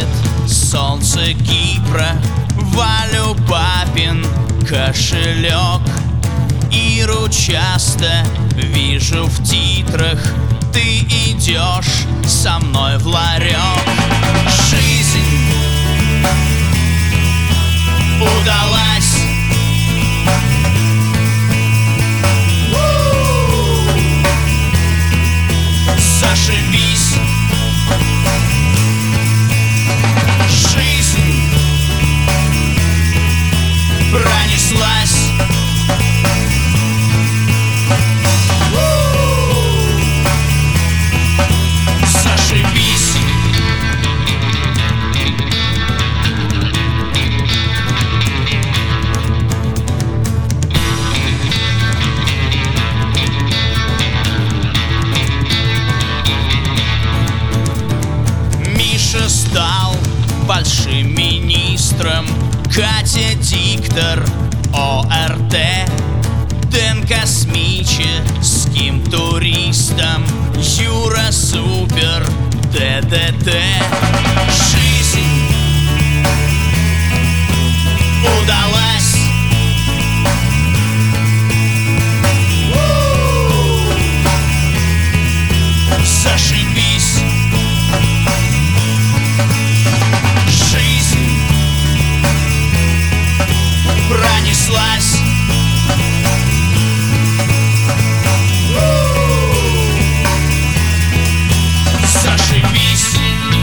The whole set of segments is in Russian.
светит солнце Кипра, Валю папин кошелек. И часто вижу в титрах, ты идешь со мной в ларек. Жизнь удалась. Зашибись. Жизнь пронеслась. Зашибись. Миша стал большим министром, Катя диктор ОРТ, Дэн космическим туристом, Юра супер ДДТ. Жизнь удалась. Зашибись. Жизнь пронеслась. Зашибись.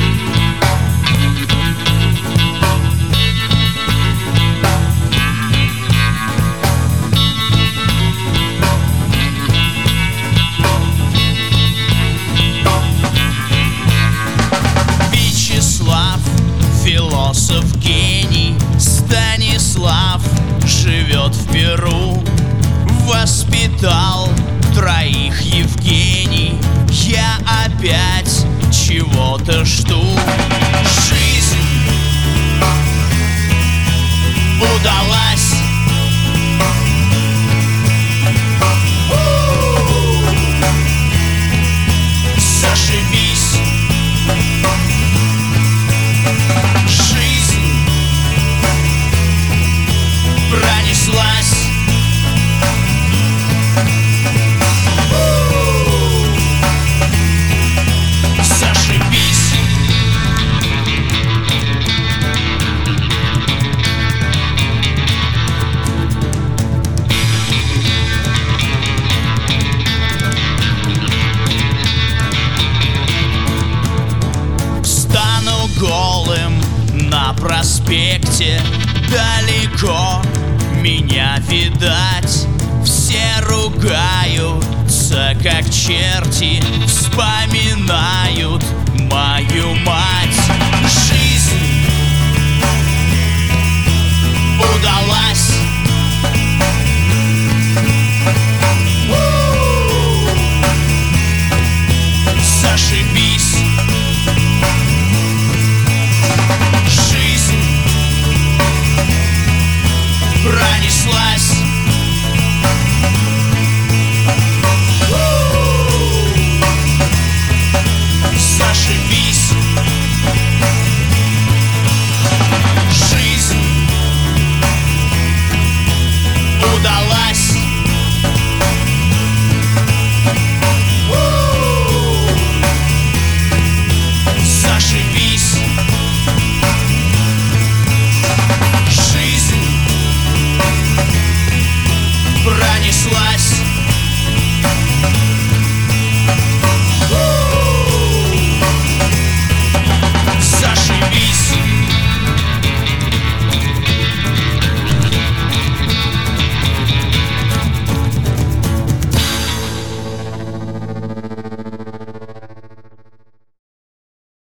Вячеслав, философ гений, Станислав живет в Перу, воспитал троих Евгений. Я опять чего-то жду. Жизнь удалась. Зашибись. Жизнь пронеслась. Зашибись. Встану голым на проспекте, далеко меня видать. Все ругаются, как черти, вспоминают